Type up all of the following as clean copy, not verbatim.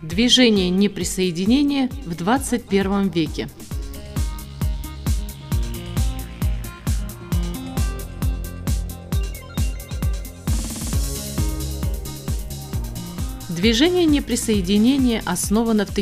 Движение неприсоединения в 21 веке. Движение неприсоединения основано в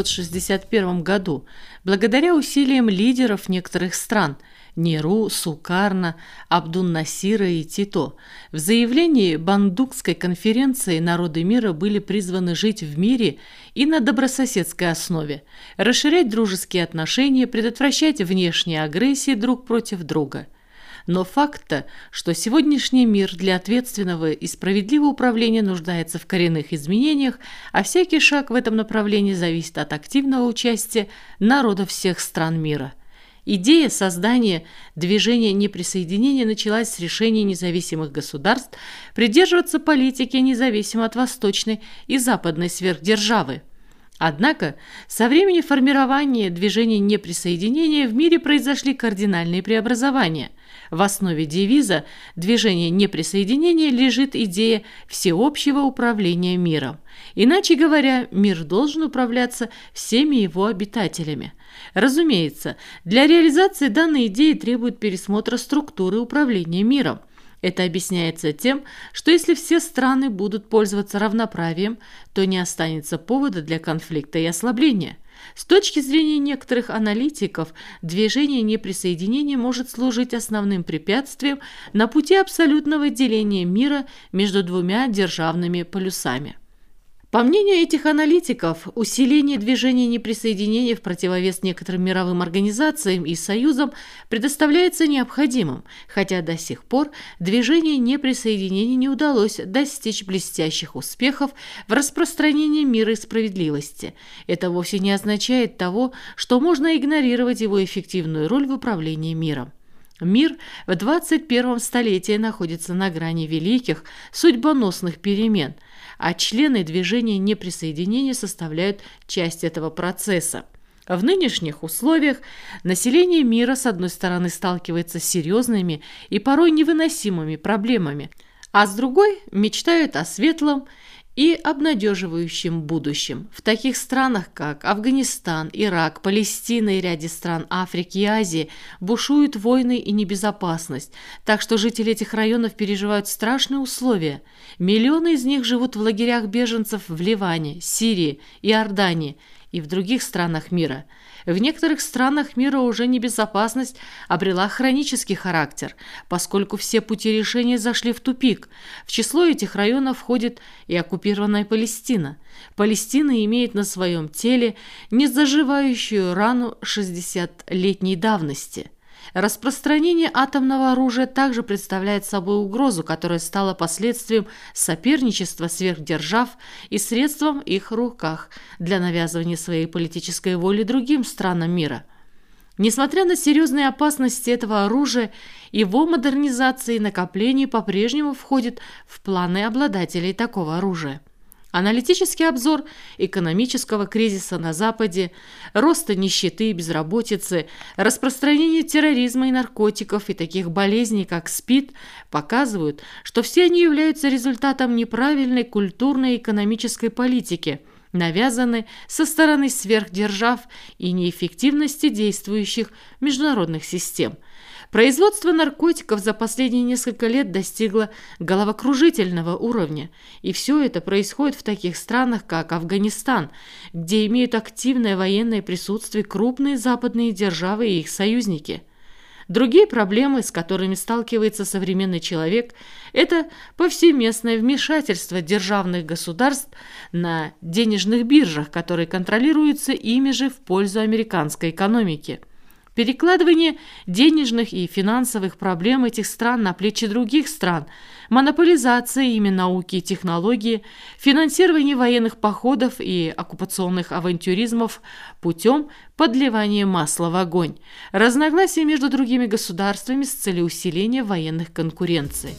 1961 году благодаря усилиям лидеров некоторых стран – Неру, Сукарно, Абдун-Насира и Тито. В заявлении Бандукской конференции народы мира были призваны жить в мире и на добрососедской основе, расширять дружеские отношения, предотвращать внешние агрессии друг против друга. Но факт-то, что сегодняшний мир для ответственного и справедливого управления нуждается в коренных изменениях, а всякий шаг в этом направлении зависит от активного участия народов всех стран мира. Идея создания движения неприсоединения началась с решения независимых государств придерживаться политики независимо от восточной и западной сверхдержавы. Однако со времени формирования движения неприсоединения в мире произошли кардинальные преобразования. В основе девиза движения неприсоединения лежит идея всеобщего управления миром. Иначе говоря, мир должен управляться всеми его обитателями. Разумеется, для реализации данной идеи требует пересмотра структуры управления миром. Это объясняется тем, что если все страны будут пользоваться равноправием, то не останется повода для конфликта и ослабления. С точки зрения некоторых аналитиков, движение неприсоединения может служить основным препятствием на пути абсолютного деления мира между двумя державными полюсами. По мнению этих аналитиков, усиление движения неприсоединения в противовес некоторым мировым организациям и союзам предоставляется необходимым, хотя до сих пор движение неприсоединения не удалось достичь блестящих успехов в распространении мира и справедливости. Это вовсе не означает того, что можно игнорировать его эффективную роль в управлении миром. Мир в 21 столетии находится на грани великих, судьбоносных перемен, а члены движения неприсоединения составляют часть этого процесса. В нынешних условиях население мира, с одной стороны, сталкивается с серьезными и порой невыносимыми проблемами, а с другой мечтают о светлом и обнадеживающем будущем. В таких странах, как Афганистан, Ирак, Палестина и ряде стран Африки и Азии бушуют войны и небезопасность, так что жители этих районов переживают страшные условия. Миллионы из них живут в лагерях беженцев в Ливане, Сирии, Иордании и в других странах мира. В некоторых странах мира уже небезопасность обрела хронический характер, поскольку все пути решения зашли в тупик. В число этих районов входит и оккупированная Палестина. Палестина имеет на своем теле незаживающую рану 60-летней давности. Распространение атомного оружия также представляет собой угрозу, которая стала последствием соперничества сверхдержав и средством в их руках для навязывания своей политической воли другим странам мира. Несмотря на серьезные опасности этого оружия, его модернизация и накопление по-прежнему входит в планы обладателей такого оружия. Аналитический обзор экономического кризиса на Западе, роста нищеты и безработицы, распространения терроризма и наркотиков и таких болезней, как СПИД, показывают, что все они являются результатом неправильной культурной и экономической политики, навязанной со стороны сверхдержав и неэффективности действующих международных систем. Производство наркотиков за последние несколько лет достигло головокружительного уровня, и все это происходит в таких странах, как Афганистан, где имеют активное военное присутствие крупные западные державы и их союзники. Другие проблемы, с которыми сталкивается современный человек, это повсеместное вмешательство державных государств на денежных биржах, которые контролируются ими же в пользу американской экономики. Перекладывание денежных и финансовых проблем этих стран на плечи других стран, монополизация ими науки и технологии, финансирование военных походов и оккупационных авантюризмов путем подливания масла в огонь, разногласия между другими государствами с целью усиления военных конкуренций.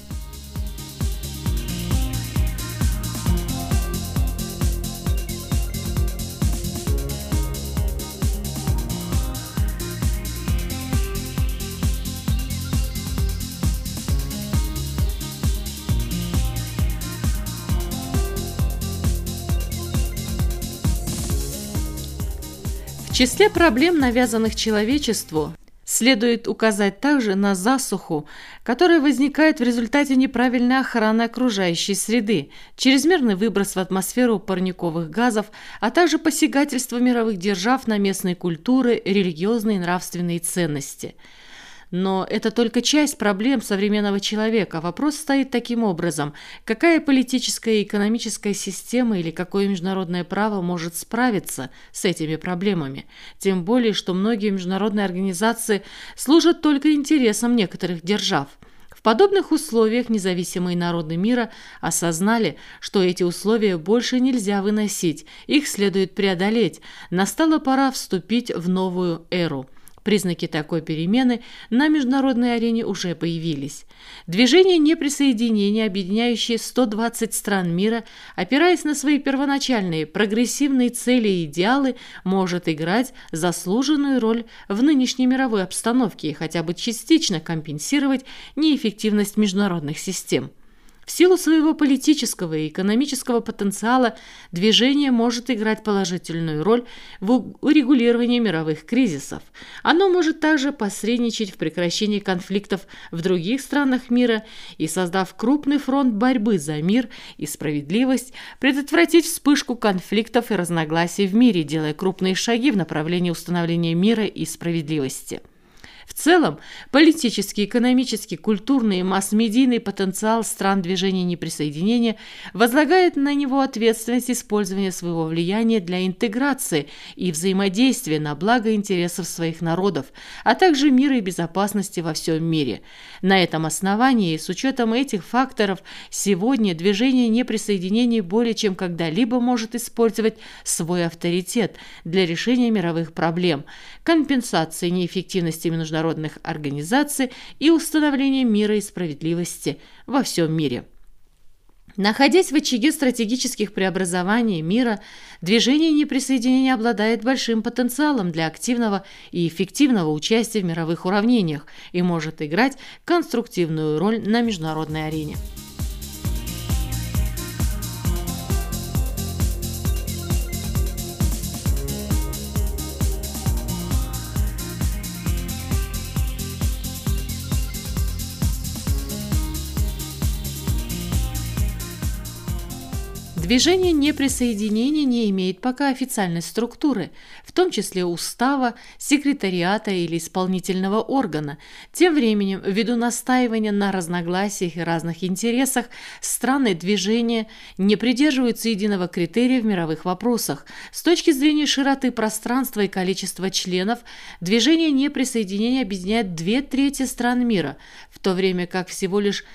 В числе проблем, навязанных человечеству, следует указать также на засуху, которая возникает в результате неправильной охраны окружающей среды, чрезмерный выброс в атмосферу парниковых газов, а также посягательство мировых держав на местные культуры, религиозные и нравственные ценности. Но это только часть проблем современного человека. Вопрос стоит таким образом: какая политическая и экономическая система или какое международное право может справиться с этими проблемами? Тем более, что многие международные организации служат только интересам некоторых держав. В подобных условиях независимые народы мира осознали, что эти условия больше нельзя выносить, их следует преодолеть. Настала пора вступить в новую эру. Признаки такой перемены на международной арене уже появились. Движение неприсоединения, объединяющее 120 стран мира, опираясь на свои первоначальные прогрессивные цели и идеалы, может играть заслуженную роль в нынешней мировой обстановке и хотя бы частично компенсировать неэффективность международных систем. В силу своего политического и экономического потенциала движение может играть положительную роль в урегулировании мировых кризисов. Оно может также посредничать в прекращении конфликтов в других странах мира и, создав крупный фронт борьбы за мир и справедливость, предотвратить вспышку конфликтов и разногласий в мире, делая крупные шаги в направлении установления мира и справедливости. В целом, политический, экономический, культурный и масс-медийный потенциал стран движения неприсоединения возлагает на него ответственность использования своего влияния для интеграции и взаимодействия на благо интересов своих народов, а также мира и безопасности во всем мире. На этом основании и с учетом этих факторов сегодня движение неприсоединения более чем когда-либо может использовать свой авторитет для решения мировых проблем, компенсации неэффективности международных организаций и установления мира и справедливости во всем мире. Находясь в очаге стратегических преобразований мира, движение неприсоединения обладает большим потенциалом для активного и эффективного участия в мировых уравнениях и может играть конструктивную роль на международной арене. Движение неприсоединения не имеет пока официальной структуры, в том числе устава, секретариата или исполнительного органа. Тем временем, ввиду настаивания на разногласиях и разных интересах, страны движения не придерживаются единого критерия в мировых вопросах. С точки зрения широты пространства и количества членов, движение неприсоединения объединяет 2/3 стран мира, в то время как всего лишь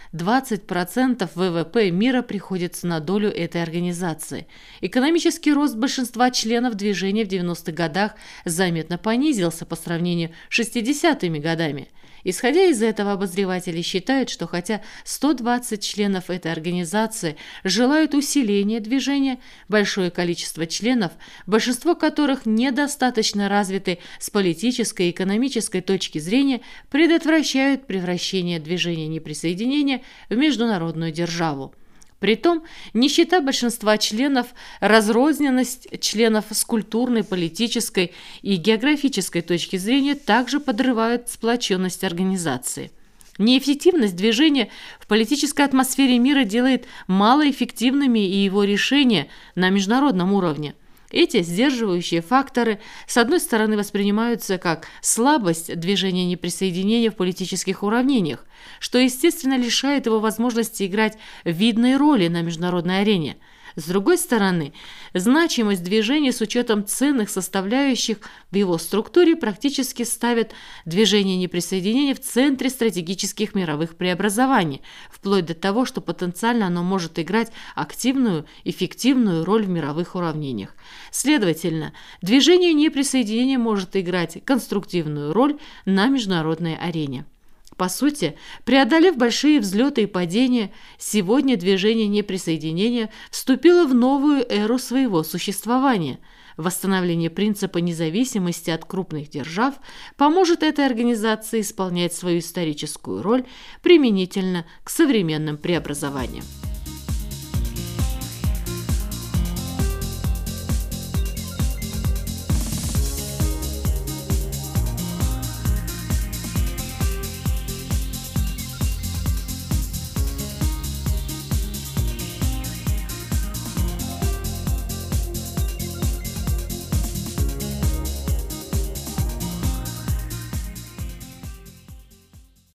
20% ВВП мира приходится на долю этой организации. Экономический рост большинства членов движения в 90-х годах заметно понизился по сравнению с 60-ми годами. Исходя из этого, обозреватели считают, что хотя 120 членов этой организации желают усиления движения, большое количество членов, большинство которых недостаточно развиты с политической и экономической точки зрения, предотвращают превращение движения неприсоединения в международную державу. Притом, нищета большинства членов, разрозненность членов с культурной, политической и географической точки зрения также подрывают сплоченность организации. Неэффективность движения в политической атмосфере мира делает малоэффективными и его решения на международном уровне. Эти сдерживающие факторы, с одной стороны, воспринимаются как слабость движения неприсоединения в политических уравнениях, что, естественно, лишает его возможности играть видные роли на международной арене. С другой стороны, значимость движения с учетом ценных составляющих в его структуре практически ставит движение неприсоединения в центре стратегических мировых преобразований, вплоть до того, что потенциально оно может играть активную, эффективную роль в мировых уравнениях. Следовательно, движение неприсоединения может играть конструктивную роль на международной арене. По сути, преодолев большие взлеты и падения, сегодня движение неприсоединения вступило в новую эру своего существования. Восстановление принципа независимости от крупных держав поможет этой организации исполнять свою историческую роль применительно к современным преобразованиям.